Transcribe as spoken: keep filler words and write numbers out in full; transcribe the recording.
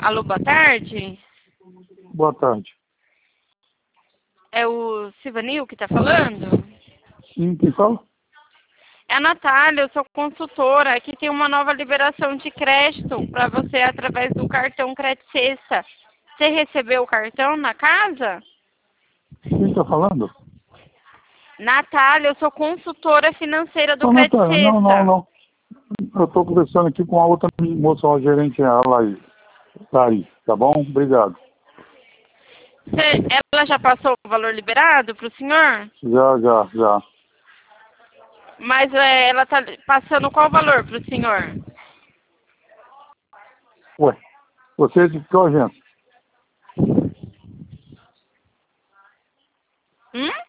Alô, boa tarde. Boa tarde. É o Silvanil que está falando? Sim, quem fala? É a Natália, eu sou consultora. Aqui tem uma nova liberação de crédito para você através do cartão Crédito Sexta. Você recebeu o cartão na casa? Quem está falando? Natália, eu sou consultora financeira do Não, Crédito Natália, não, não, Sexta. não. Eu estou conversando aqui com a outra moça, a gerente, a Laís. Laís, tá bom? Obrigado. Você- ela já passou o valor liberado para o senhor? Já, já, já. Mas é, ela está passando qual valor para o senhor? Ué, você é de que agência? Hum?